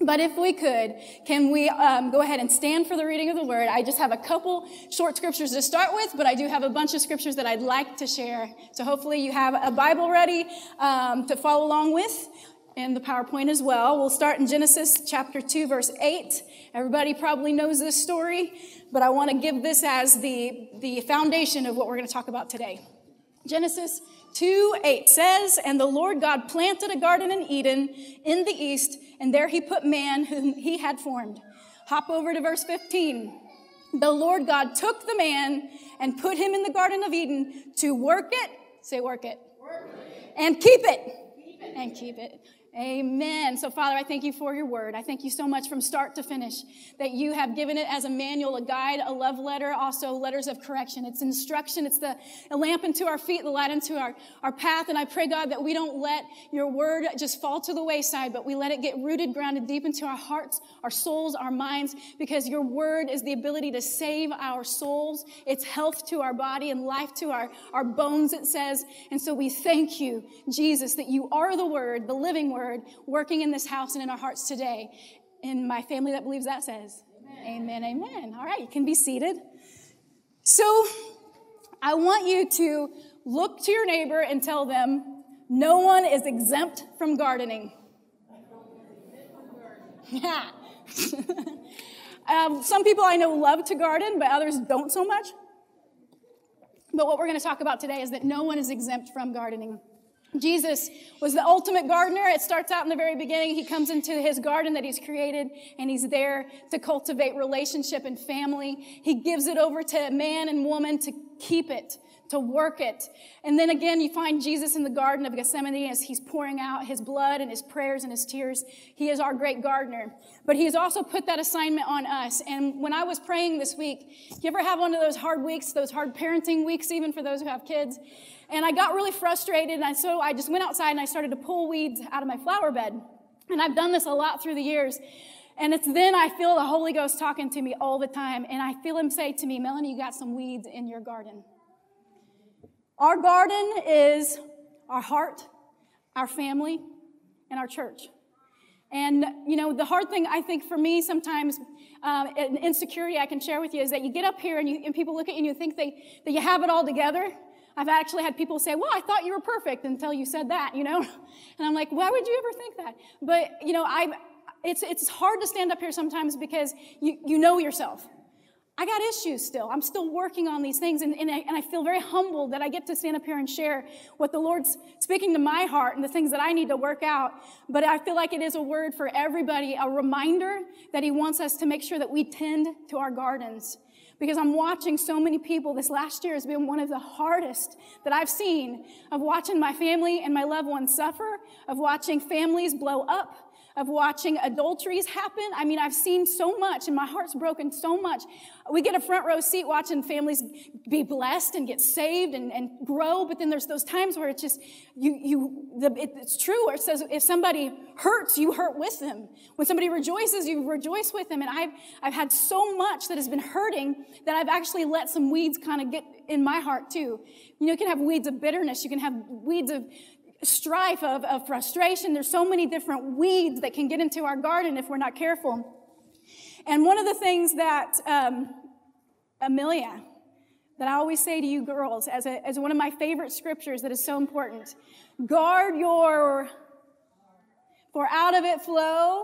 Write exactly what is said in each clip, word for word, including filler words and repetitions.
But if we could, can we um, go ahead and stand for the reading of the word? I just have a couple short scriptures to start with, but I do have a bunch of scriptures that I'd like to share. So hopefully you have a Bible ready um, to follow along with, and the PowerPoint as well. We'll start in Genesis chapter two, verse eight. Everybody probably knows this story, but I want to give this as the, the foundation of what we're going to talk about today. Genesis two eight says, "And the Lord God planted a garden in Eden in the east, and there he put man whom he had formed." Hop over to verse fifteen. "The Lord God took the man and put him in the Garden of Eden to work it," say work it, work it. "and keep it," keep it. and keep it. Amen. So, Father, I thank you for your word. I thank you so much from start to finish that you have given it as a manual, a guide, a love letter, also letters of correction. It's instruction. It's the a lamp unto our feet, the light unto our, our path. And I pray, God, that we don't let your word just fall to the wayside, but we let it get rooted, grounded deep into our hearts, our souls, our minds, because your word is the ability to save our souls. It's health to our body and life to our, our bones, it says. And so we thank you, Jesus, that you are the word, the living word, working in this house and in our hearts today. In my family that believes that says, amen, amen. amen. All right, you can be seated. So I want you to look to your neighbor and tell them, no one is exempt from gardening. Yeah. um, some people I know love to garden, but others don't so much. But what we're going to talk about today is that no one is exempt from gardening. Jesus was the ultimate gardener. It starts out in the very beginning. He comes into his garden that he's created, and he's there to cultivate relationship and family. He gives it over to man and woman to keep it, to work it. And then again, you find Jesus in the Garden of Gethsemane as he's pouring out his blood and his prayers and his tears. He is our great gardener. But he has also put that assignment on us. And when I was praying this week, you ever have one of those hard weeks, those hard parenting weeks, even for those who have kids? And I got really frustrated, and I, so I just went outside and I started to pull weeds out of my flower bed. And I've done this a lot through the years. And it's then I feel the Holy Ghost talking to me all the time. And I feel him say to me, "Melanie, you got some weeds in your garden." Our garden is our heart, our family, and our church. And, you know, the hard thing, I think, for me sometimes, um, an insecurity I can share with you is that you get up here and, you, and people look at you and you think they, that you have it all together. I've actually had people say, "Well, I thought you were perfect until you said that," you know? And I'm like, why would you ever think that? But, you know, I, it's it's hard to stand up here sometimes because you, you know yourself. I got issues still. I'm still working on these things, and, and, I, and I feel very humbled that I get to stand up here and share what the Lord's speaking to my heart and the things that I need to work out. But I feel like it is a word for everybody, a reminder that he wants us to make sure that we tend to our gardens. Because I'm watching so many people. This last year has been one of the hardest that I've seen, of watching my family and my loved ones suffer, of watching families blow up, of watching adulteries happen. I mean, I've seen so much, and my heart's broken so much. We get a front row seat watching families be blessed and get saved and, and grow, but then there's those times where it's just, you, you, the, it, it's true, where it says if somebody hurts, you hurt with them. When somebody rejoices, you rejoice with them. And I've, I've had so much that has been hurting that I've actually let some weeds kind of get in my heart too. You know, you can have weeds of bitterness. You can have weeds of strife, of, of frustration. There's so many different weeds that can get into our garden if we're not careful. And one of the things that um, Amelia, that I always say to you girls, as, a, as one of my favorite scriptures that is so important, guard your, for out of it flow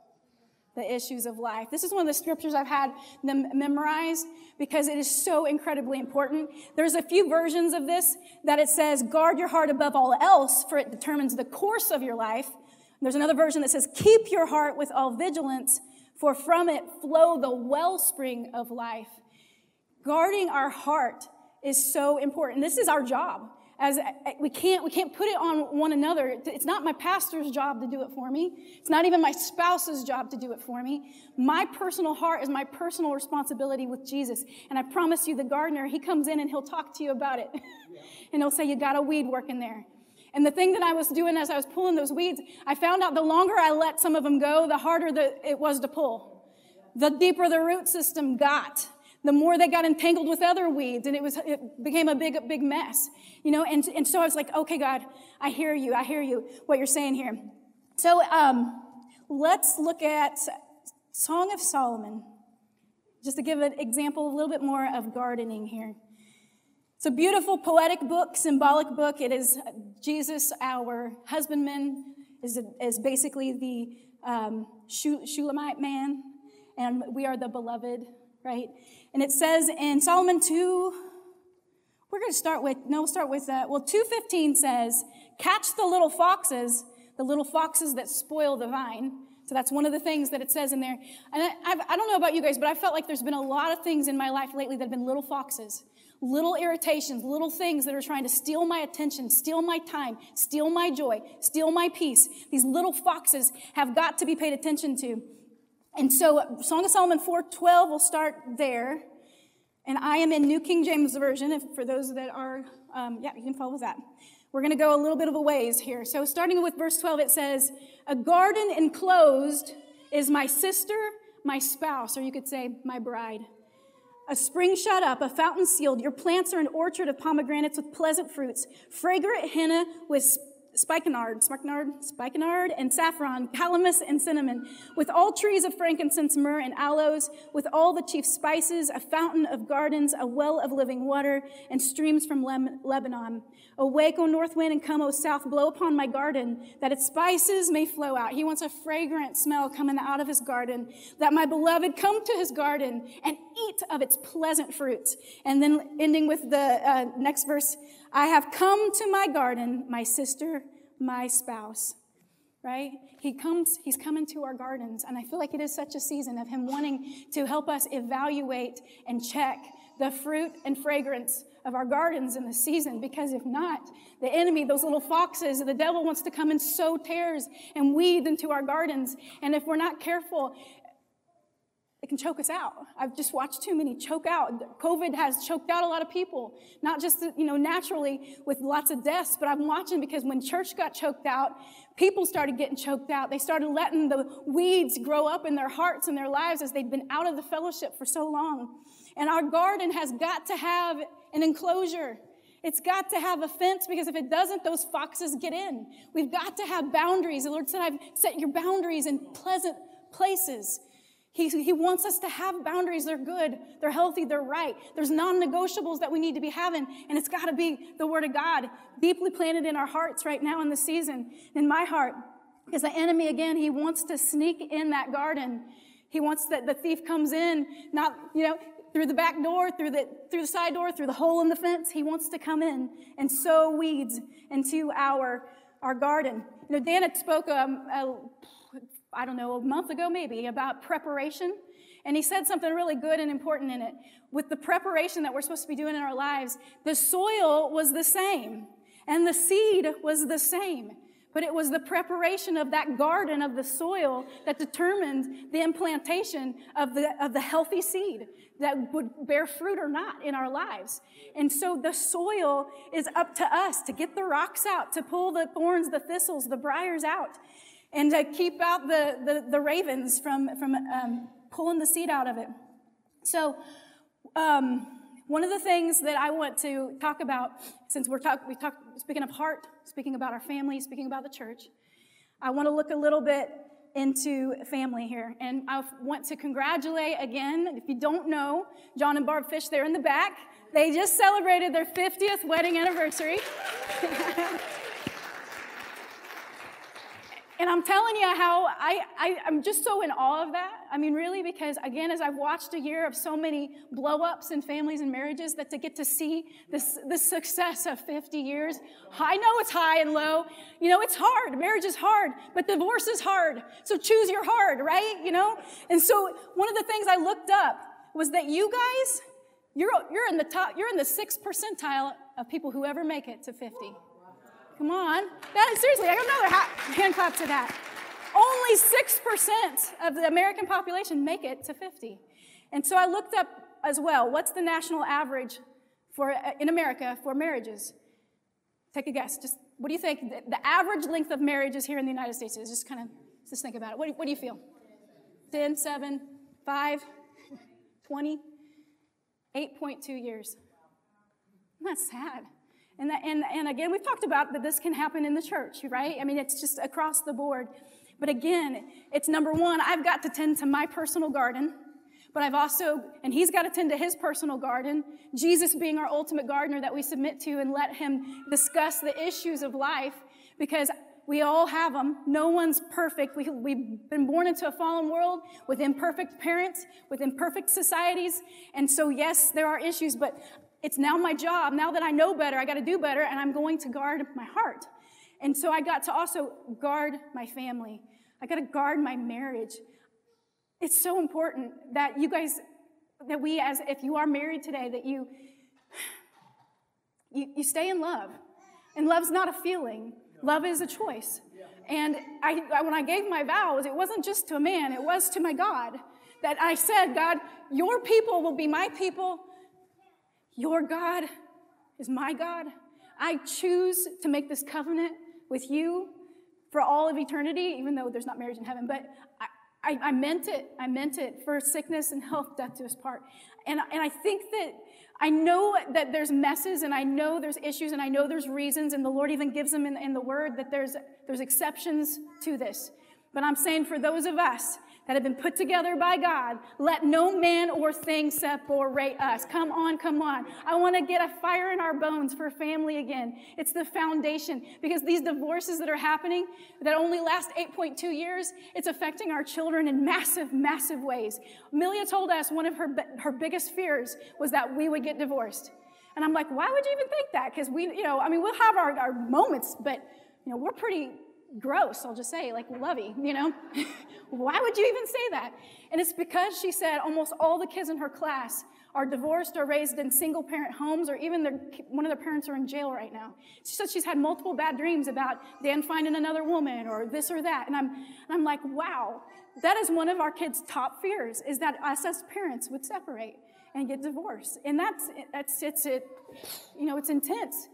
the issues of life. This is one of the scriptures I've had them memorize because it is so incredibly important. There's a few versions of this that it says, guard your heart above all else, for it determines the course of your life. There's another version that says, keep your heart with all vigilance, for from it flow the wellspring of life. Guarding our heart is so important. This is our job. As we can't, we can't put it on one another. It's not my pastor's job to do it for me. It's not even my spouse's job to do it for me. My personal heart is my personal responsibility with Jesus. And I promise you, the gardener, he comes in and he'll talk to you about it. And he'll say, you got a weed working there. And the thing that I was doing as I was pulling those weeds, I found out the longer I let some of them go, the harder the, it was to pull. The deeper the root system got, the more they got entangled with other weeds, and it was it became a big, big mess, you know. And and so I was like, okay, God, I hear you, I hear you, what you're saying here. So um, let's look at Song of Solomon, just to give an example, a little bit more of gardening here. It's a beautiful poetic book, symbolic book. It is Jesus, our husbandman, is, is basically the um, Shulamite man, and we are the beloved, right? And it says in Solomon two, we're going to start with, no, we'll start with that. Well, two fifteen says, catch the little foxes, the little foxes that spoil the vine. So that's one of the things that it says in there. And I, I've, I don't know about you guys, but I felt like there's been a lot of things in my life lately that have been little foxes, little irritations, little things that are trying to steal my attention, steal my time, steal my joy, steal my peace. These little foxes have got to be paid attention to. And so Song of Solomon four twelve, we'll start there. And I am in New King James Version, if, for those that are, um, yeah, you can follow with that. We're going to go a little bit of a ways here. So starting with verse twelve, it says, a garden enclosed is my sister, my spouse, or you could say my bride. A spring shut up, a fountain sealed. Your plants are an orchard of pomegranates with pleasant fruits, fragrant henna with spikenard, spikenard, spikenard, and saffron, calamus and cinnamon, with all trees of frankincense, myrrh, and aloes, with all the chief spices, a fountain of gardens, a well of living water, and streams from Lebanon. Awake, O north wind, and come, O south, blow upon my garden, that its spices may flow out. He wants a fragrant smell coming out of his garden, that my beloved come to his garden and eat of its pleasant fruits. And then ending with the uh, next verse, I have come to my garden, my sister, my spouse, right? He comes, he's coming to our gardens. And I feel like it is such a season of him wanting to help us evaluate and check the fruit and fragrance of our gardens in the season. Because if not, the enemy, those little foxes, the devil wants to come and sow tares and weed into our gardens. And if we're not careful, it can choke us out. I've just watched too many choke out. COVID has choked out a lot of people, not just, you know, naturally with lots of deaths, but I'm watching because when church got choked out, people started getting choked out. They started letting the weeds grow up in their hearts and their lives as they'd been out of the fellowship for so long. And our garden has got to have an enclosure. It's got to have a fence, because if it doesn't, those foxes get in. We've got to have boundaries. The Lord said, I've set your boundaries in pleasant places. He, he wants us to have boundaries. They're good. They're healthy. They're right. There's non-negotiables that we need to be having, and it's got to be the Word of God deeply planted in our hearts right now in the season, in my heart. Because the enemy, again, he wants to sneak in that garden. He wants that the thief comes in, not, you know, through the back door, through the through the side door, through the hole in the fence. He wants to come in and sow weeds into our, our garden. You know, Dan had spoke um, a, I don't know, a month ago maybe, about preparation. And he said something really good and important in it. With the preparation that we're supposed to be doing in our lives, the soil was the same, and the seed was the same. But it was the preparation of that garden, of the soil, that determined the implantation of the, of the healthy seed that would bear fruit or not in our lives. And so the soil is up to us to get the rocks out, to pull the thorns, the thistles, the briars out, and to keep out the, the, the ravens from, from um, pulling the seed out of it. So um, one of the things that I want to talk about, since we're talk, we talk, speaking of heart, speaking about our family, speaking about the church, I want to look a little bit into family here. And I want to congratulate again, if you don't know, John and Barb Fish, they're in the back. They just celebrated their fiftieth wedding anniversary. And I'm telling you how I, I, I'm just so in awe of that. I mean, really, because, again, as I've watched a year of so many blow-ups in families and marriages, that to get to see this, this success of fifty years, I know it's high and low. You know, it's hard. Marriage is hard, but divorce is hard. So choose your hard, right? You know? And so one of the things I looked up was that you guys, you're, you're in the top, you're in the sixth percentile of people who ever make it to fifty. Come on. That is, seriously, I got another ha- hand clap to that. Only six percent of the American population make it to fifty. And so I looked up as well, what's the national average for uh, in America for marriages? Take a guess. Just what do you think the, the average length of marriages here in the United States is? Just kind of, just think about it. What do, what do you feel? ten, seven, five, twenty, eight point two years. Isn't that sad? And, that, and, and again, we've talked about that this can happen in the church, right? I mean, it's just across the board. But again, it's number one, I've got to tend to my personal garden, but I've also, and he's got to tend to his personal garden, Jesus being our ultimate gardener that we submit to and let him discuss the issues of life, because we all have them. No one's perfect. We, we've been born into a fallen world with imperfect parents, with imperfect societies. And so, yes, there are issues, but it's now my job. Now that I know better, I got to do better, and I'm going to guard my heart. And so I got to also guard my family. I got to guard my marriage. It's so important that you guys, that we, as if you are married today, that you, you, you stay in love. And love's not a feeling. Love is a choice. And I, I, when I gave my vows, it wasn't just to a man, it was to my God. That I said, God, your people will be my people. Your God is my God. I choose to make this covenant with you for all of eternity, even though there's not marriage in heaven. But I, I, I meant it. I meant it for sickness and health, death to us part. And, and I think that I know that there's messes, and I know there's issues, and I know there's reasons, and the Lord even gives them in, in the Word that there's there's exceptions to this. But I'm saying for those of us that have been put together by God, let no man or thing separate us. Come on, come on. I want to get a fire in our bones for family again. It's the foundation, because these divorces that are happening that only last eight point two years, it's affecting our children in massive, massive ways. Amelia told us one of her, her biggest fears was that we would get divorced. And I'm like, why would you even think that? Because we, you know, I mean, we'll have our, our moments, but, you know, we're pretty gross, I'll just say, like lovey, you know? Why would you even say that? And it's because she said almost all the kids in her class are divorced or raised in single-parent homes, or even their, one of their parents are in jail right now. She said she's had multiple bad dreams about Dan finding another woman or this or that. And I'm, and I'm like, wow, that is one of our kids' top fears, is that us as parents would separate and get divorced. And that's, that's it's, it, you know, it's intense.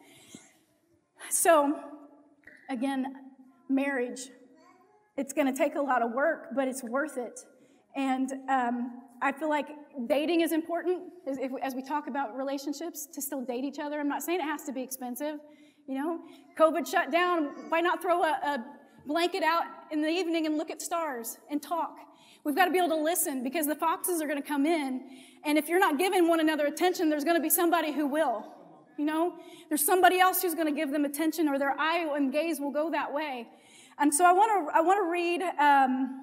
So, again, marriage, it's going to take a lot of work, but it's worth it. And um, I feel like dating is important, as, if, as we talk about relationships, to still date each other. I'm not saying it has to be expensive. You know, COVID shut down. Why not throw a, a blanket out in the evening and look at stars and talk? We've got to be able to listen, because the foxes are going to come in. And if you're not giving one another attention, there's going to be somebody who will. You know, there's somebody else who's going to give them attention, or their eye and gaze will go that way. And so I want to I want to read um,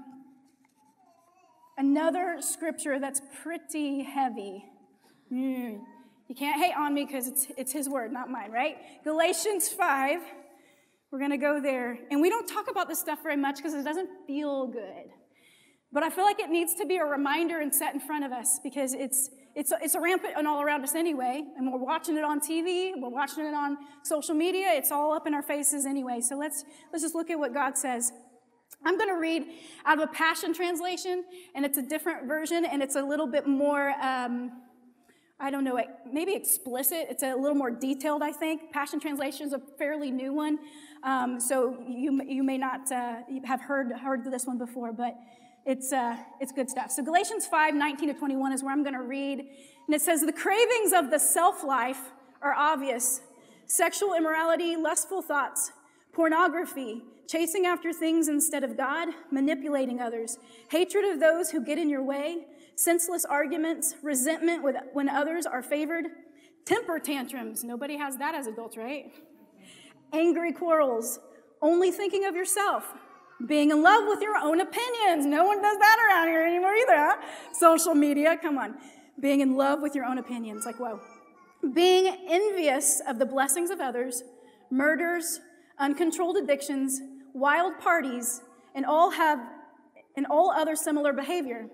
another scripture that's pretty heavy. Mm. You can't hate on me, because it's it's his word, not mine, right? Galatians five. We're going to go there. And we don't talk about this stuff very much because it doesn't feel good. But I feel like it needs to be a reminder and set in front of us, because it's it's it's a rampant and all around us anyway, and we're watching it on T V, we're watching it on social media, it's all up in our faces anyway. So let's let's just look at what God says. I'm going to read out of a Passion Translation, and it's a different version, and it's a little bit more, um, I don't know, maybe explicit. It's a little more detailed, I think. Passion Translation is a fairly new one, um, so you you may not uh, have heard heard this one before, but It's uh, it's good stuff. So Galatians five, nineteen to twenty-one is where I'm going to read. And it says, the cravings of the self-life are obvious. Sexual immorality, lustful thoughts, pornography, chasing after things instead of God, manipulating others, hatred of those who get in your way, senseless arguments, resentment with, when others are favored, temper tantrums. Nobody has that as adults, right? Angry quarrels, only thinking of yourself. Being in love with your own opinions. No one does that around here anymore either, huh? Social media, come on. Being in love with your own opinions, like, whoa. Being envious of the blessings of others, murders, uncontrolled addictions, wild parties, and all have, and all other similar behavior.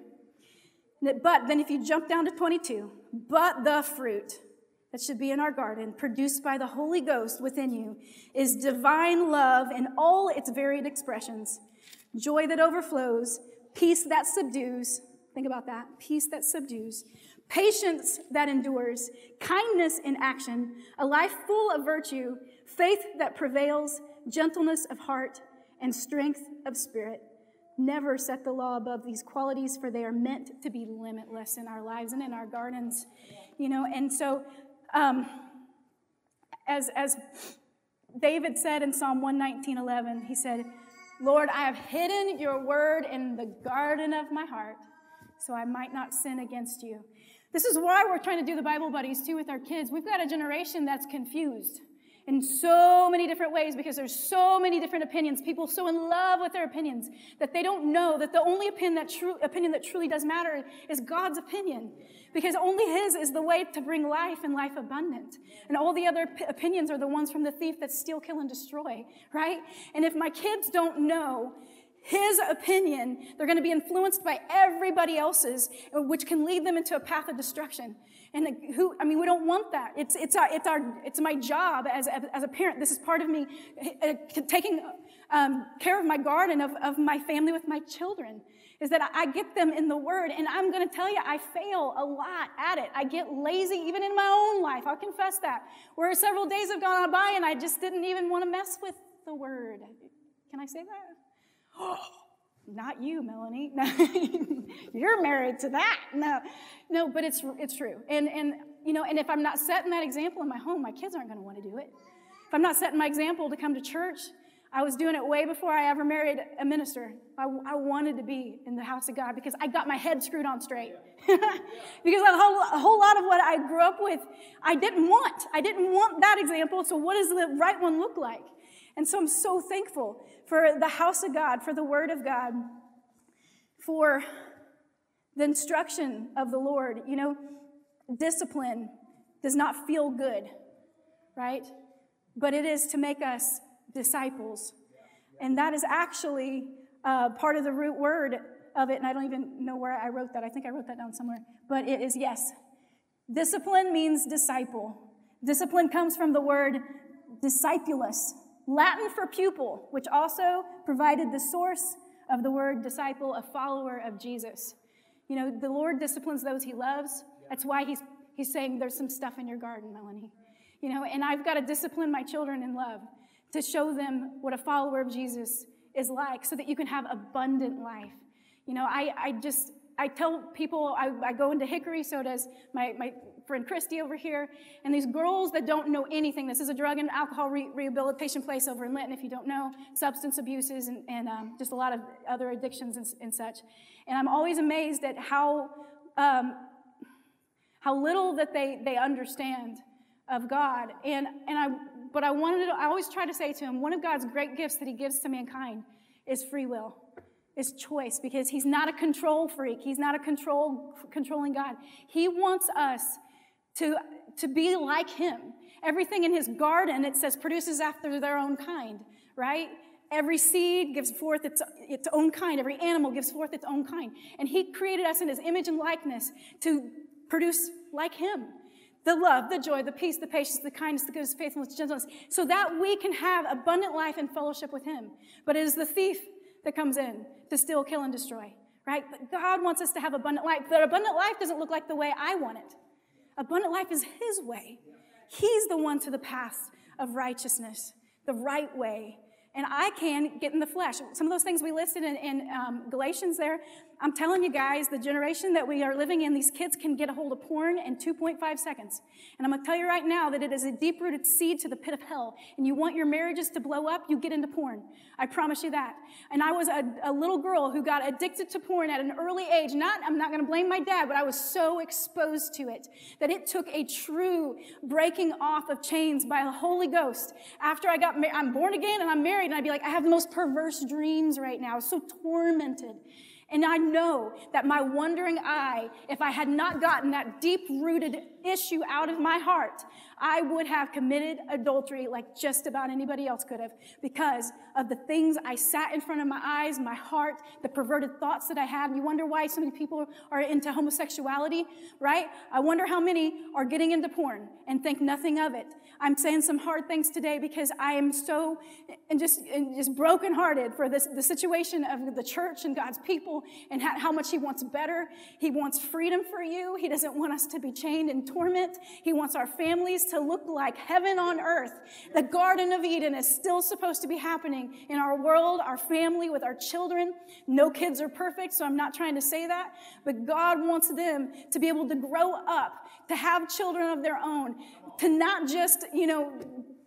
But then if you jump down to twenty-two, but the fruit that should be in our garden, produced by the Holy Ghost within you, is divine love in all its varied expressions, joy that overflows, peace that subdues, think about that, peace that subdues, patience that endures, kindness in action, a life full of virtue, faith that prevails, gentleness of heart, and strength of spirit. Never set the law above these qualities, for they are meant to be limitless in our lives and in our gardens, you know, and so Um, as, as David said in Psalm one nineteen, eleven, he said, Lord, I have hidden your word in the garden of my heart so I might not sin against you. This is why we're trying to do the Bible buddies too with our kids. We've got a generation that's confused in so many different ways because there's so many different opinions. People so in love with their opinions that they don't know that the only opinion that, true, opinion that truly does matter is God's opinion, because only his is the way to bring life and life abundant. And all the other p- opinions are the ones from the thief that steal, kill, and destroy, right? And if my kids don't know his opinion, they're going to be influenced by everybody else's, which can lead them into a path of destruction. And who, I mean, we don't want that. It's, it's our, it's our, it's my job as, as a parent. This is part of me uh, taking um, care of my garden, of, of my family with my children, is that I get them in the Word. And I'm going to tell you, I fail a lot at it. I get lazy even in my own life. I'll confess that. Where several days have gone by and I just didn't even want to mess with the Word. Can I say that? Oh, not you, Melanie. No, you're married to that. No, no, but it's it's true. And and you know, and if I'm not setting that example in my home, my kids aren't going to want to do it. If I'm not setting my example to come to church, I was doing it way before I ever married a minister. I, I wanted to be in the house of God because I got my head screwed on straight. Because a whole, a whole lot of what I grew up with, I didn't want. I didn't want that example. So what does the right one look like? And so I'm so thankful for the house of God, for the Word of God, for the instruction of the Lord. You know, discipline does not feel good, right? But it is to make us disciples. And that is actually uh, part of the root word of it. And I don't even know where I wrote that. I think I wrote that down somewhere. But it is, yes. Discipline means disciple. Discipline comes from the word discipulus, Latin for pupil, which also provided the source of the word disciple, a follower of Jesus. You know, the Lord disciplines those he loves. That's why he's he's saying there's some stuff in your garden, Melanie. You know, and I've got to discipline my children in love to show them what a follower of Jesus is like so that you can have abundant life. You know, I, I just, I tell people, I, I go into Hickory, so does my, my friend Christy over here, and these girls that don't know anything. This is a drug and alcohol re- rehabilitation place over in Linton, if you don't know, substance abuses and, and um, just a lot of other addictions and, and such. And I'm always amazed at how um, how little that they, they understand of God. And and I but I wanted to, I always try to say to him, one of God's great gifts that he gives to mankind is free will. Is choice, because he's not a control freak. He's not a control controlling God. He wants us to, to be like him. Everything in his garden, it says, produces after their own kind, right? Every seed gives forth its, its own kind. Every animal gives forth its own kind. And he created us in his image and likeness to produce like him. The love, the joy, the peace, the patience, the kindness, the goodness, faithfulness, gentleness, so that we can have abundant life and fellowship with him. But it is the thief that comes in to steal, kill, and destroy, right? But God wants us to have abundant life. But abundant life doesn't look like the way I want it. Abundant life is his way. He's the one to the path of righteousness, the right way. And I can get in the flesh. Some of those things we listed in, in um, Galatians there, I'm telling you guys, the generation that we are living in, these kids can get a hold of porn in two point five seconds. And I'm going to tell you right now that it is a deep-rooted seed to the pit of hell. And you want your marriages to blow up, you get into porn. I promise you that. And I was a, a little girl who got addicted to porn at an early age. Not, I'm not going to blame my dad, but I was so exposed to it that it took a true breaking off of chains by the Holy Ghost. After I got married, I'm born again and I'm married, and I'd be like, I have the most perverse dreams right now. I was so tormented. And I know that my wandering eye, if I had not gotten that deep-rooted issue out of my heart, I would have committed adultery like just about anybody else could have, because of the things I sat in front of my eyes, my heart, the perverted thoughts that I had. You wonder why so many people are into homosexuality, right? I wonder how many are getting into porn and think nothing of it. I'm saying some hard things today because I am so and just and just brokenhearted for this the situation of the church and God's people, and how, how much he wants better. He wants freedom for you. He doesn't want us to be chained in torment. He wants our families to look like heaven on earth. The Garden of Eden is still supposed to be happening in our world, our family, with our children. No kids are perfect, so I'm not trying to say that. But God wants them to be able to grow up, to have children of their own, to not just, you know,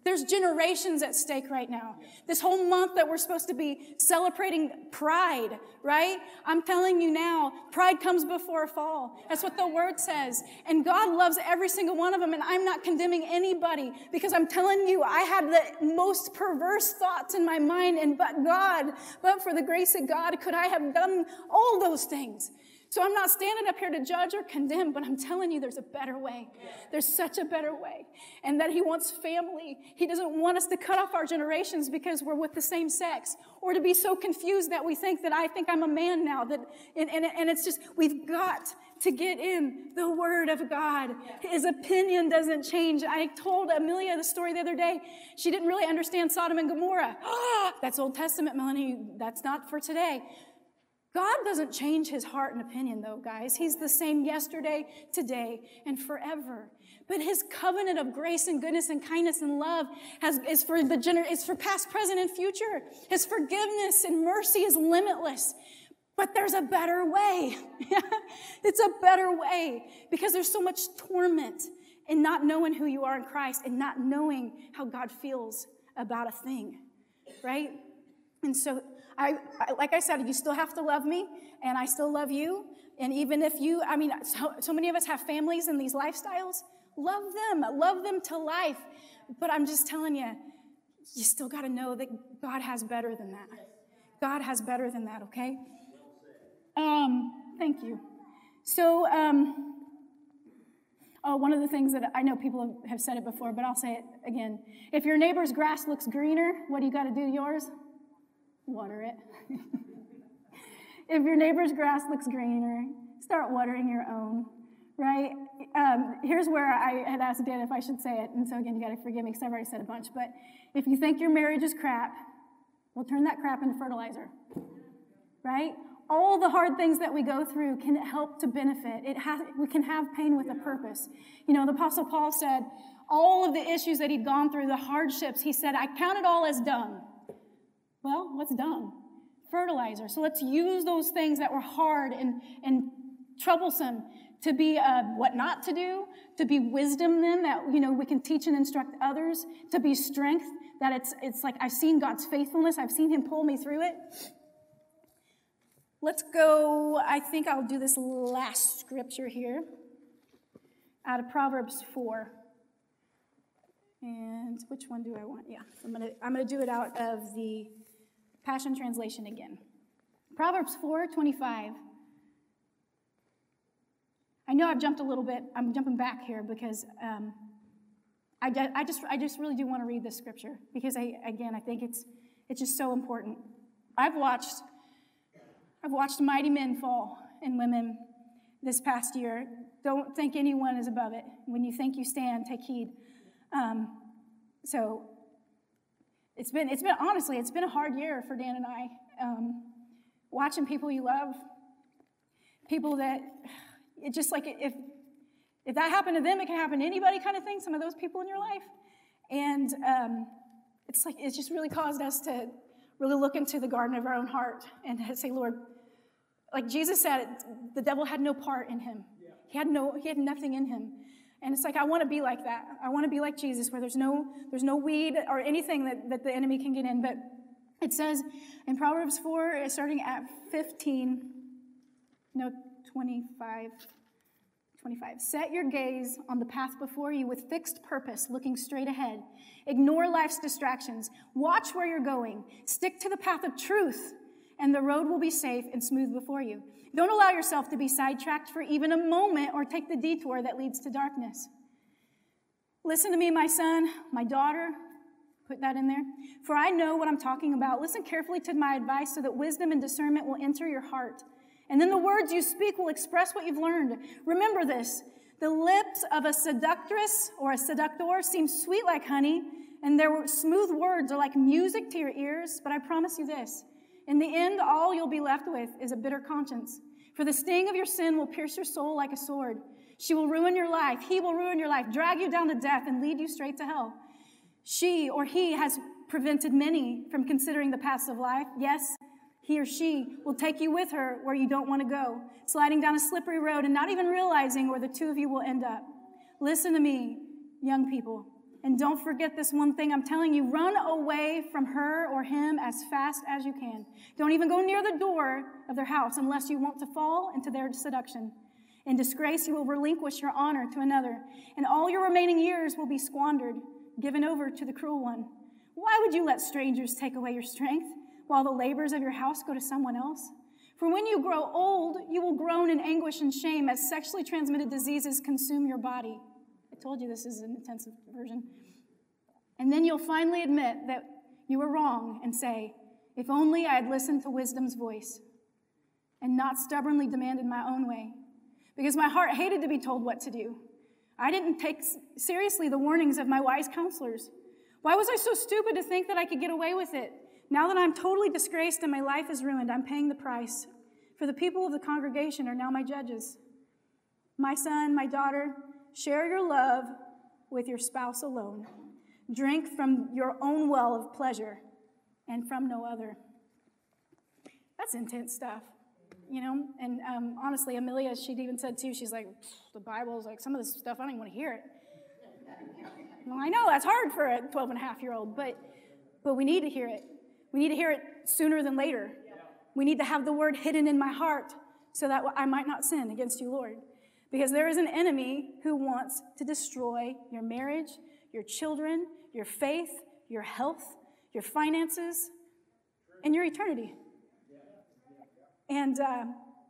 There's generations at stake right now. This whole month that we're supposed to be celebrating pride, right? I'm telling you now, pride comes before a fall. That's what the word says. And God loves every single one of them, and I'm not condemning anybody because I'm telling you, I had the most perverse thoughts in my mind, and but God, but for the grace of God, could I have done all those things? So I'm not standing up here to judge or condemn, but I'm telling you there's a better way. There's such a better way. And that he wants family. He doesn't want us to cut off our generations because we're with the same sex. Or to be so confused that we think that I think I'm a man now. That and, and, and it's just, we've got to get in the Word of God. His opinion doesn't change. I told Amelia the story the other day. She didn't really understand Sodom and Gomorrah. That's Old Testament, Melanie. That's not for today. God doesn't change his heart and opinion, though, guys. He's the same yesterday, today, and forever. But his covenant of grace and goodness and kindness and love has, is for the gener- is for past, present, and future. His forgiveness and mercy is limitless. But there's a better way. It's a better way because there's so much torment in not knowing who you are in Christ and not knowing how God feels about a thing, right? And so, I, I, like I said, you still have to love me, and I still love you. And even if you, I mean, so, so many of us have families in these lifestyles. Love them. Love them to life. But I'm just telling you, you still got to know that God has better than that. God has better than that, okay? Um, thank you. So, um, oh, one of the things that I know people have said it before, but I'll say it again. If your neighbor's grass looks greener, what do you got to do to yours? Water it. If your neighbor's grass looks greener, start watering your own, right? Um, here's where I had asked Dan if I should say it, and so again, you got to forgive me because I've already said a bunch, but if you think your marriage is crap, well, turn that crap into fertilizer, right? All the hard things that we go through can help to benefit. It has, we can have pain with a purpose. You know, the Apostle Paul said, all of the issues that he'd gone through, the hardships, he said, I count it all as dung. Well, what's dung? Fertilizer. So let's use those things that were hard and, and troublesome to be uh, what not to do, to be wisdom then that, you know, we can teach and instruct others, to be strength, that it's, it's like I've seen God's faithfulness. I've seen him pull me through it. Let's go, I think I'll do this last scripture here out of Proverbs four. And which one do I want? Yeah, I'm going to I'm going to do it out of the Passion Translation again. Proverbs four twenty-five. I know I've jumped a little bit. I'm jumping back here because um, I, I just I just really do want to read this scripture because I again I think it's it's just so important. I've watched I've watched mighty men fall and women this past year. Don't think anyone is above it. When you think you stand, take heed. Um, so it's been, it's been, honestly, it's been a hard year for Dan and I. Um, watching people you love, people that, it just like, if, if that happened to them, it can happen to anybody kind of thing, some of those people in your life. And um, it's like, it's just really caused us to really look into the garden of our own heart and say, Lord, like Jesus said, the devil had no part in him. He had no, he had nothing in him. And it's like, I want to be like that. I want to be like Jesus, where there's no there's no weed or anything that, that the enemy can get in. But it says in Proverbs four, starting at fifteen, no, twenty-five, twenty-five. Set your gaze on the path before you with fixed purpose, looking straight ahead. Ignore life's distractions. Watch where you're going. Stick to the path of truth, and the road will be safe and smooth before you. Don't allow yourself to be sidetracked for even a moment or take the detour that leads to darkness. Listen to me, my son, my daughter. Put that in there. For I know what I'm talking about. Listen carefully to my advice so that wisdom and discernment will enter your heart. And then the words you speak will express what you've learned. Remember this. The lips of a seductress or a seductor seem sweet like honey, and their smooth words are like music to your ears. But I promise you this. In the end, all you'll be left with is a bitter conscience. For the sting of your sin will pierce your soul like a sword. She will ruin your life. He will ruin your life, drag you down to death, and lead you straight to hell. She or he has prevented many from considering the paths of life. Yes, he or she will take you with her where you don't want to go, sliding down a slippery road and not even realizing where the two of you will end up. Listen to me, young people. And don't forget this one thing I'm telling you. Run away from her or him as fast as you can. Don't even go near the door of their house unless you want to fall into their seduction. In disgrace, you will relinquish your honor to another, and all your remaining years will be squandered, given over to the cruel one. Why would you let strangers take away your strength while the labors of your house go to someone else? For when you grow old, you will groan in anguish and shame as sexually transmitted diseases consume your body. I told you this is an intensive version. And then you'll finally admit that you were wrong and say, if only I had listened to wisdom's voice and not stubbornly demanded my own way, because my heart hated to be told what to do. I didn't take seriously the warnings of my wise counselors. Why was I so stupid to think that I could get away with it? Now that I'm totally disgraced and my life is ruined, I'm paying the price. For the people of the congregation are now my judges. My son, my daughter, share your love with your spouse alone. Drink from your own well of pleasure and from no other. That's intense stuff, you know? And um, honestly, Amelia, she'd even said too, she's like, the Bible's like, some of this stuff, I don't even want to hear it. Well, I know, that's hard for a twelve and a half year old, but, but we need to hear it. We need to hear it sooner than later. We need to have the word hidden in my heart so that I might not sin against you, Lord. Because there is an enemy who wants to destroy your marriage, your children, your faith, your health, your finances, and your eternity. And uh,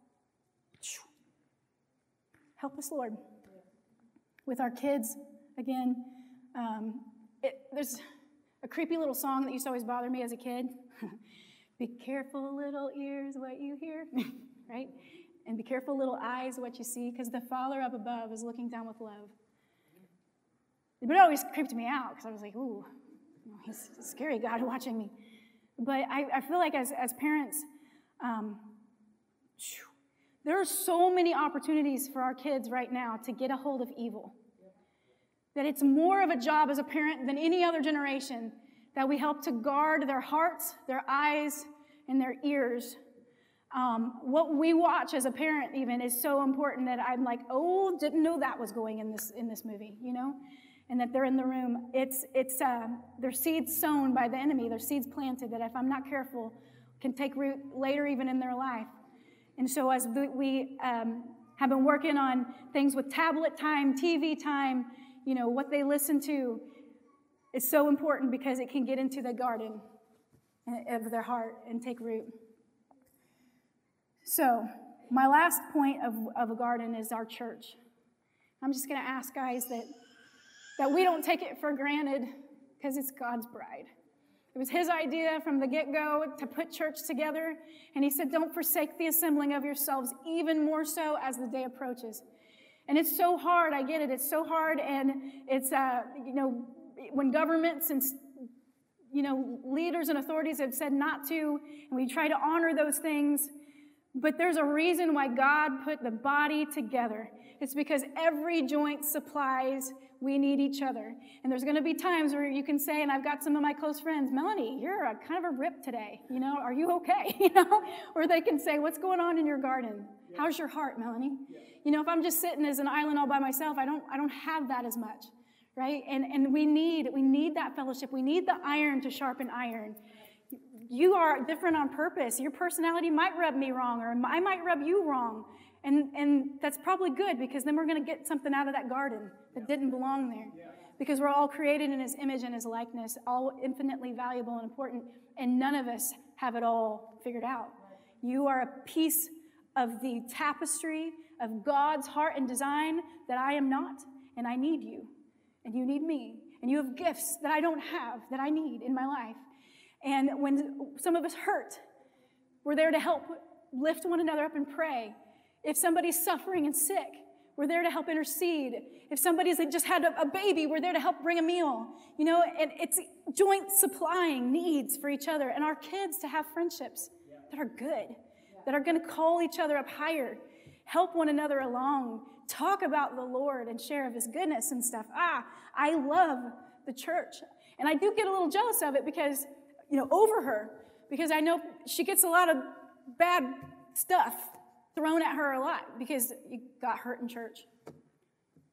help us, Lord. With our kids, again, um, it, there's a creepy little song that used to always bother me as a kid. Be careful, little ears, what you hear, right? And be careful, little eyes, what you see, because the Father up above is looking down with love. But it always creeped me out, because I was like, ooh, he's a scary God watching me. But I, I feel like as, as parents, um, there are so many opportunities for our kids right now to get a hold of evil. That it's more of a job as a parent than any other generation that we help to guard their hearts, their eyes, and their ears. Um, what we watch as a parent even is so important that I'm like, oh, didn't know that was going in this in this movie, you know? And that they're in the room. It's, it's uh, they're seeds sown by the enemy. They're seeds planted that if I'm not careful can take root later even in their life. And so as we um, have been working on things with tablet time, T V time, you know, what they listen to, is so important because it can get into the garden of their heart and take root. So, my last point of, of a garden is our church. I'm just going to ask, guys, that, that we don't take it for granted because it's God's bride. It was his idea from the get-go to put church together, and he said, don't forsake the assembling of yourselves, even more so as the day approaches. And it's so hard, I get it, it's so hard, and it's, uh, you know, when governments and, you know, leaders and authorities have said not to, and we try to honor those things, but there's a reason why God put the body together. It's because every joint supplies, we need each other. And there's going to be times where you can say, and I've got some of my close friends, Melanie, you're a kind of a rip today. You know, are you okay? You know, or they can say, what's going on in your garden? How's your heart, Melanie? You know, if I'm just sitting as an island all by myself, I don't, I don't have that as much. Right? And and we need we need that fellowship. We need the iron to sharpen iron. You are different on purpose. Your personality might rub me wrong, or I might rub you wrong. And and that's probably good, because then we're going to get something out of that garden that didn't belong there. Because we're all created in his image and his likeness, all infinitely valuable and important, and none of us have it all figured out. You are a piece of the tapestry of God's heart and design that I am not, and I need you. And you need me. And you have gifts that I don't have, that I need in my life. And when some of us hurt, we're there to help lift one another up and pray. If somebody's suffering and sick, we're there to help intercede. If somebody's just had a, a baby, we're there to help bring a meal. You know, and it's joint supplying needs for each other. And our kids to have friendships that are good, that are going to call each other up higher, help one another along, talk about the Lord and share of his goodness and stuff. Ah, I love the church. And I do get a little jealous of it because, you know, over her, because I know she gets a lot of bad stuff thrown at her a lot because you got hurt in church.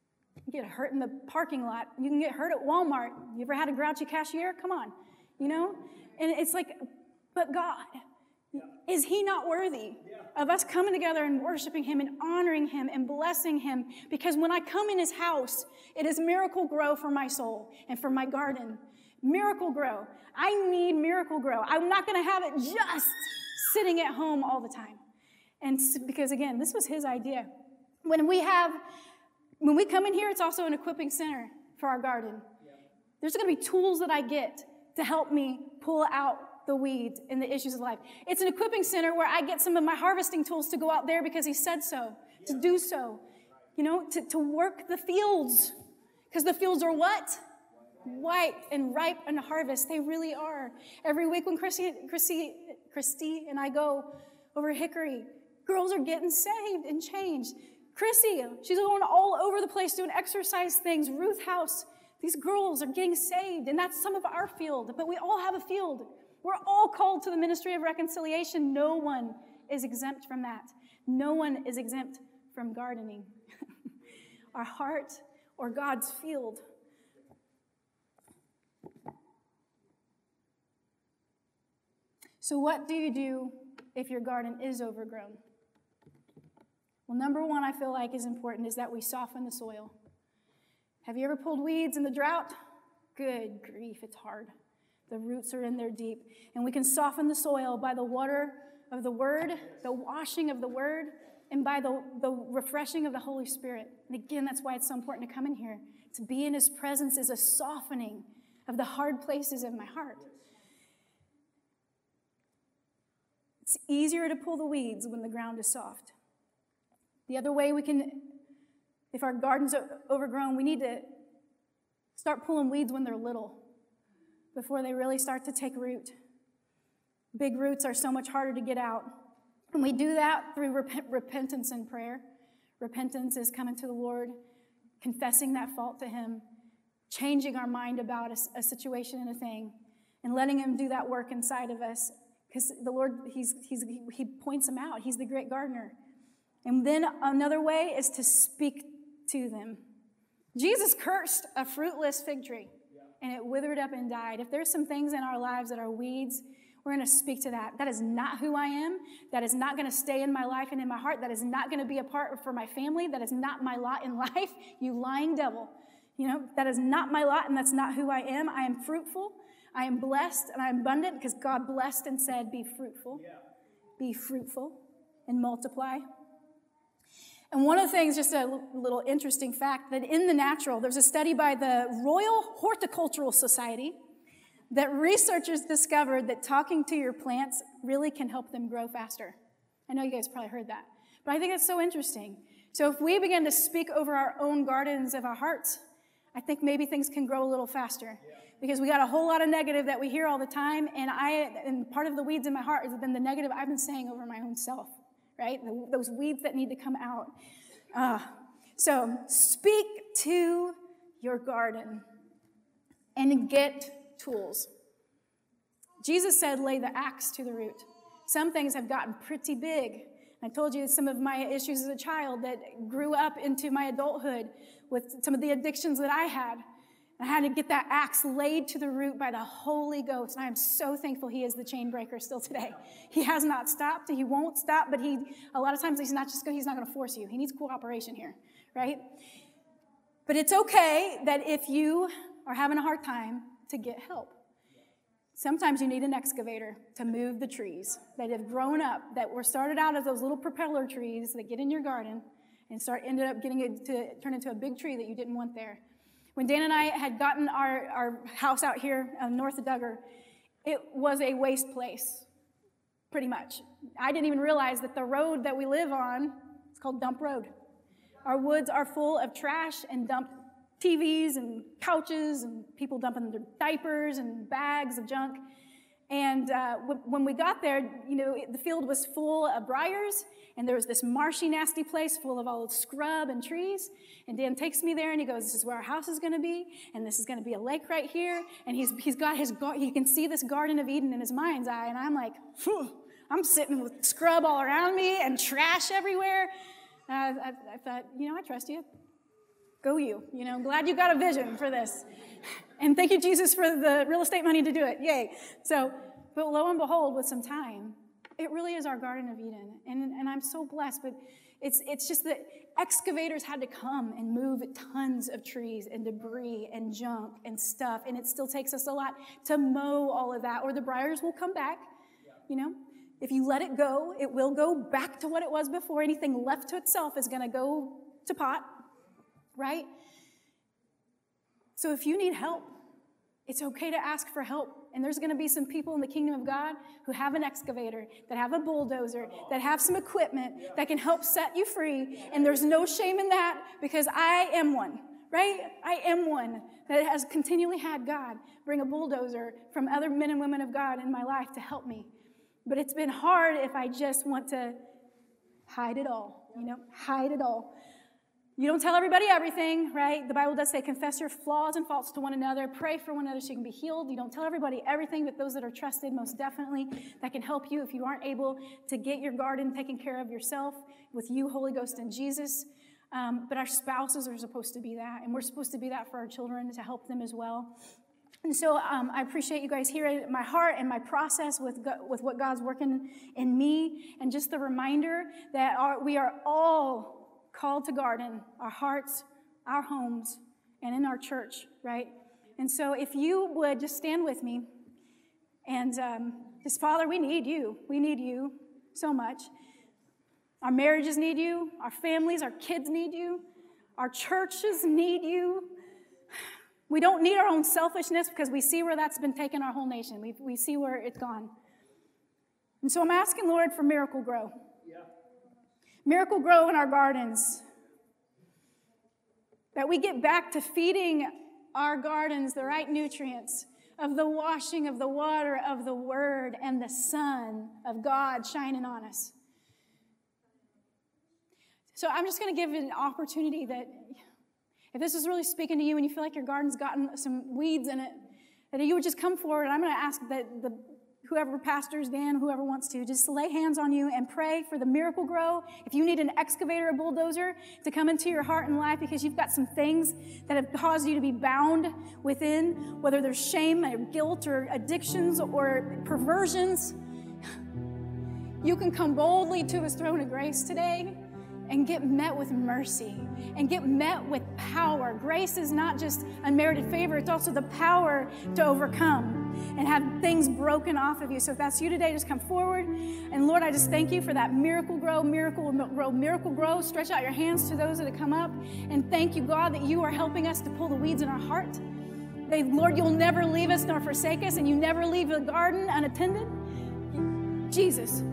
You get hurt in the parking lot. You can get hurt at Walmart. You ever had a grouchy cashier? Come on, you know? And it's like, but God, yeah. Is he not worthy yeah. of us coming together and worshiping him and honoring him and blessing him? Because when I come in his house, it is miracle grow for my soul and for my garden. Miracle grow. I need miracle grow. I'm not going to have it just sitting at home all the time. And because, again, this was his idea. When we have, when we come in here, it's also an equipping center for our garden. Yeah. There's going to be tools that I get to help me pull out the weeds and the issues of life. It's an equipping center where I get some of my harvesting tools to go out there because he said so, yeah. to do so. You know, to, to work the fields. Because the fields are what? White and ripe and harvest. They really are. Every week when Christy, Christy, Christy and I go over Hickory, girls are getting saved and changed. Chrissy, she's going all over the place doing exercise things. Ruth House, these girls are getting saved, and that's some of our field. But we all have a field. We're all called to the ministry of reconciliation. No one is exempt from that. No one is exempt from gardening. Our heart or God's field. So what do you do if your garden is overgrown? Well, number one, I feel like is important is that we soften the soil. Have you ever pulled weeds in the drought? Good grief, it's hard. The roots are in there deep. And we can soften the soil by the water of the Word, the washing of the Word, and by the, the refreshing of the Holy Spirit. And again, that's why it's so important to come in here. To be in his presence is a softening of the hard places of my heart. It's easier to pull the weeds when the ground is soft. The other way we can, if our garden's overgrown, we need to start pulling weeds when they're little, before they really start to take root. Big roots are so much harder to get out. And we do that through rep- repentance and prayer. Repentance is coming to the Lord, confessing that fault to him, changing our mind about a, a situation and a thing, and letting him do that work inside of us. Because the Lord, he's, he's, he points them out. He's the great gardener. And then another way is to speak to them. Jesus cursed a fruitless fig tree, and it withered up and died. If there's some things in our lives that are weeds, we're going to speak to that. That is not who I am. That is not going to stay in my life and in my heart. That is not going to be a part for my family. That is not my lot in life, you lying devil. You know, that is not my lot, and that's not who I am. I am fruitful. I am blessed, and I am abundant because God blessed and said, be fruitful. Yeah. Be fruitful and multiply. And one of the things, just a little interesting fact, that in the natural, there's a study by the Royal Horticultural Society that researchers discovered that talking to your plants really can help them grow faster. I know you guys probably heard that, but I think it's so interesting. So if we begin to speak over our own gardens of our hearts, I think maybe things can grow a little faster. Yeah. Because we got a whole lot of negative that we hear all the time, and I and part of the weeds in my heart has been the negative I've been saying over my own self, right? The, those weeds that need to come out. Uh, so speak to your garden and get tools. Jesus said, lay the axe to the root. Some things have gotten pretty big. I told you some of my issues as a child that grew up into my adulthood with some of the addictions that I had. I had to get that axe laid to the root by the Holy Ghost. And I am so thankful he is the chain breaker still today. He has not stopped. He won't stop, but he, a lot of times he's not just, he's not going to force you. He needs cooperation here, right? But it's okay that if you are having a hard time, to get help. Sometimes you need an excavator to move the trees that have grown up, that were started out as those little propeller trees that get in your garden and start ended up getting it to turn into a big tree that you didn't want there. When Dan and I had gotten our, our house out here uh, north of Duggar, it was a waste place, pretty much. I didn't even realize that the road that we live on, it's called Dump Road. Our woods are full of trash and dumped T Vs and couches and people dumping their diapers and bags of junk. And uh, w- when we got there, you know, it, the field was full of briars, and there was this marshy, nasty place full of all scrub and trees. And Dan takes me there, and he goes, this is where our house is going to be, and this is going to be a lake right here. And he's he's got his, he can see this Garden of Eden in his mind's eye. And I'm like, phew, I'm sitting with scrub all around me and trash everywhere. Uh, I, I thought, you know, I trust you. Go you. You know, I'm glad you got a vision for this. And thank you, Jesus, for the real estate money to do it. Yay. So, but lo and behold, with some time, it really is our Garden of Eden. And, and I'm so blessed, but it's, it's just that excavators had to come and move tons of trees and debris and junk and stuff. And it still takes us a lot to mow all of that, or the briars will come back, you know. If you let it go, it will go back to what it was before. Anything left to itself is going to go to pot, right? So if you need help, it's okay to ask for help. And there's going to be some people in the kingdom of God who have an excavator, that have a bulldozer, that have some equipment that can help set you free. And there's no shame in that, because I am one, right? I am one that has continually had God bring a bulldozer from other men and women of God in my life to help me. But it's been hard if I just want to hide it all, you know, hide it all. You don't tell everybody everything, right? The Bible does say, confess your flaws and faults to one another. Pray for one another so you can be healed. You don't tell everybody everything, but those that are trusted, most definitely, that can help you if you aren't able to get your garden taken care of yourself with you, Holy Ghost, and Jesus. Um, but our spouses are supposed to be that, and we're supposed to be that for our children to help them as well. And so um, I appreciate you guys hearing my heart and my process with God, with what God's working in me, and just the reminder that our, we are all called to garden our hearts, our homes, and in our church, right? And so if you would just stand with me, and um, just, Father, we need you. We need you so much. Our marriages need you. Our families, our kids need you. Our churches need you. We don't need our own selfishness, because we see where that's been taking our whole nation. We, we see where it's gone. And so I'm asking, Lord, for Miracle Grow. Yeah. Miracle Grow in our gardens. That we get back to feeding our gardens the right nutrients of the washing of the water of the Word and the sun of God shining on us. So I'm just going to give an opportunity that if this is really speaking to you and you feel like your garden's gotten some weeds in it, that you would just come forward. And I'm going to ask that the whoever pastors, Dan, whoever wants to, just lay hands on you and pray for the Miracle Grow. If you need an excavator or bulldozer to come into your heart and life because you've got some things that have caused you to be bound within, whether there's shame or guilt or addictions or perversions, you can come boldly to his throne of grace today and get met with mercy and get met with power. Grace is not just unmerited favor, it's also the power to overcome and have things broken off of you. So if that's you today, just come forward. And Lord, I just thank you for that Miracle Grow, Miracle Grow, Miracle Grow. Stretch out your hands to those that have come up. And thank you, God, that you are helping us to pull the weeds in our heart. That, Lord, you'll never leave us nor forsake us, and you never leave the garden unattended. Jesus.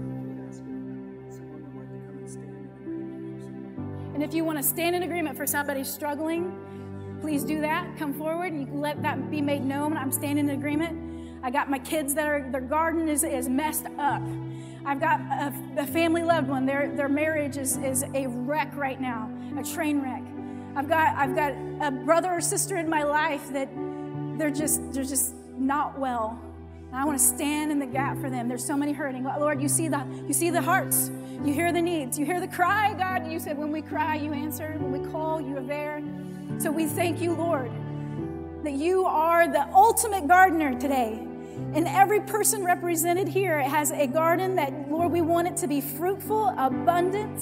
And if you want to stand in agreement for somebody struggling, please do that. Come forward and you can let that be made known. I'm standing in agreement. I got my kids that are, their garden is, is messed up. I've got a, a family loved one. Their, their marriage is, is a wreck right now, a train wreck. I've got, I've got a brother or sister in my life that they're just, they're just not well. And I want to stand in the gap for them. There's so many hurting. Lord, you see the, you see the hearts. You hear the needs. You hear the cry, God. You said when we cry, you answer. When we call, you are there. So we thank you, Lord, that you are the ultimate gardener today. And every person represented here has a garden that, Lord, we want it to be fruitful, abundant.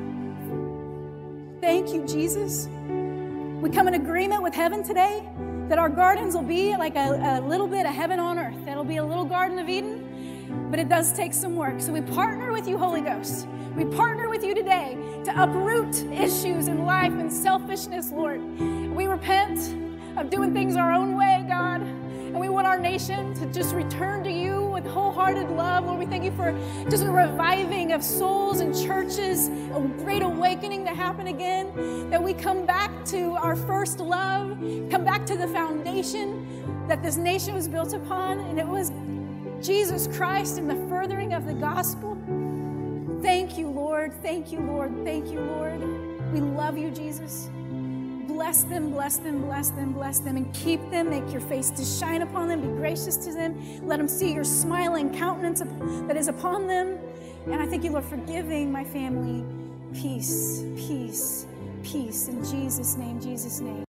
Thank you, Jesus. We come in agreement with heaven today that our gardens will be like a, a little bit of heaven on earth. That'll be a little Garden of Eden. But it does take some work. So we partner with you, Holy Ghost. We partner with you today to uproot issues in life and selfishness, Lord. We repent of doing things our own way, God. And we want our nation to just return to you with wholehearted love. Lord, we thank you for just a reviving of souls and churches, a great awakening to happen again, that we come back to our first love, come back to the foundation that this nation was built upon, and it was Jesus Christ and the furthering of the gospel. Thank you, Lord. Thank you, Lord. Thank you, Lord. We love you, Jesus. Bless them, bless them, bless them, bless them, and keep them. Make your face to shine upon them. Be gracious to them. Let them see your smiling countenance that is upon them. And I thank you, Lord, for giving my family peace, peace, peace in Jesus' name, Jesus' name.